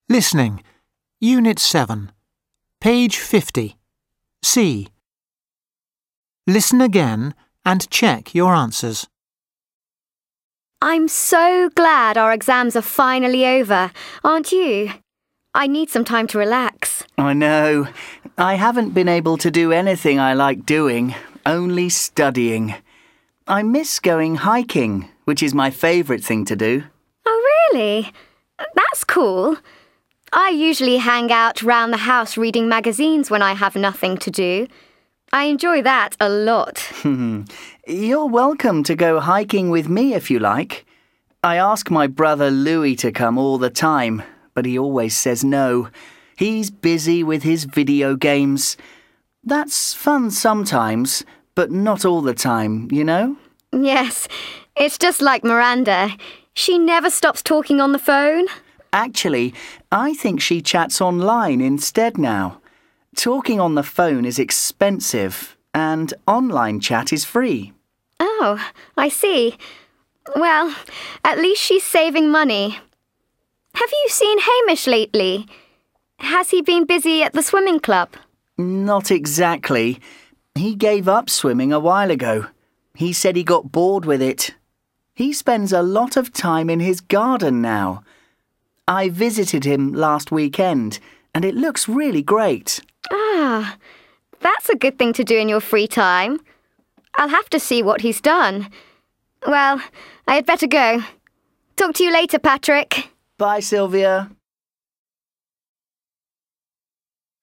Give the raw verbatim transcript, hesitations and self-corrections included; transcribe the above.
Listening. Unit seven. Page fifty. C. Listen again and check your answers. I'm so glad our exams are finally over, aren't you? I need some time to relax. I know. I haven't been able to do anything I like doing, only studying. I miss going hiking, which is my favourite thing to do. Oh, really? That's cool. I usually hang out round the house reading magazines when I have nothing to do. I enjoy that a lot. You're welcome to go hiking with me if you like. I ask my brother Louis to come all the time, but he always says no. He's busy with his video games. That's fun sometimes, but not all the time, you know? Yes, it's just like Miranda. She never stops talking on the phone. Actually, I think she chats online instead now. Talking on the phone is expensive, and online chat is free. Oh, I see. Well, at least she's saving money. Have you seen Hamish lately? Has he been busy at the swimming club? Not exactly. He gave up swimming a while ago. He said he got bored with it. He spends a lot of time in his garden now. I visited him last weekend, and it looks really great. Ah, that's a good thing to do in your free time. I'll have to see what he's done. Well, I had better go. Talk to you later, Patrick. Bye, Sylvia.